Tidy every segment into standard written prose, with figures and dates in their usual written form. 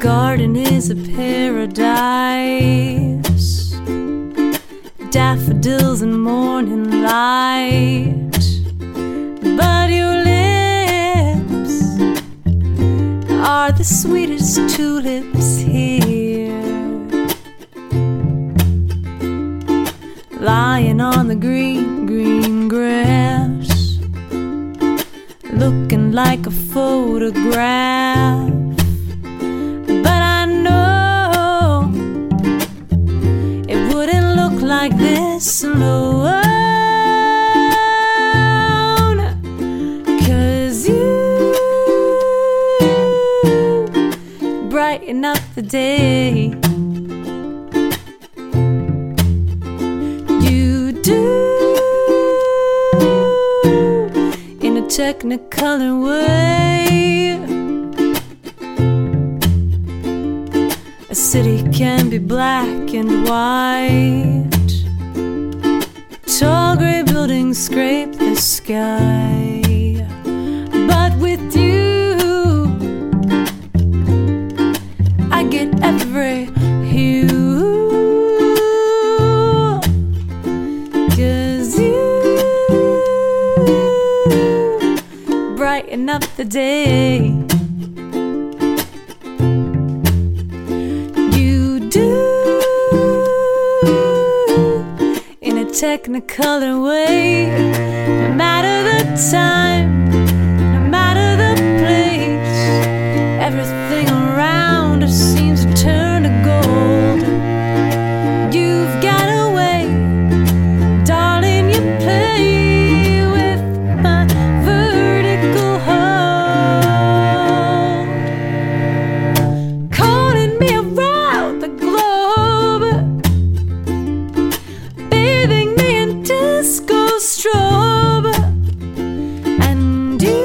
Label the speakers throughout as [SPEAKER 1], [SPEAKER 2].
[SPEAKER 1] garden is a paradise, daffodils and morning light. But your lips are the sweetest tulips here, lying on the green, green grass, looking like a photograph. But I know it wouldn't look like this alone, 'cause you brighten up the day. You do, in a technicolor way. A city can be black and white, tall gray buildings scrape the sky. But with you, I get every hue, 'cause you brighten up the day. Technicolor way. No matter the time, no matter the place, everything around us seems to turn to gold. You've got a way, darling, you play with my vertical hold, calling me around the globe, disco strobe, and you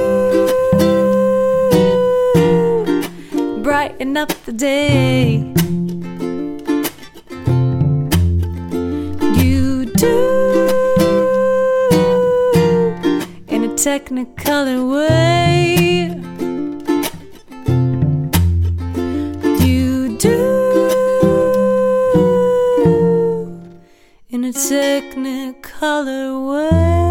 [SPEAKER 1] brighten up the day. You do, in a technicolor way. You do, in a technicolor way.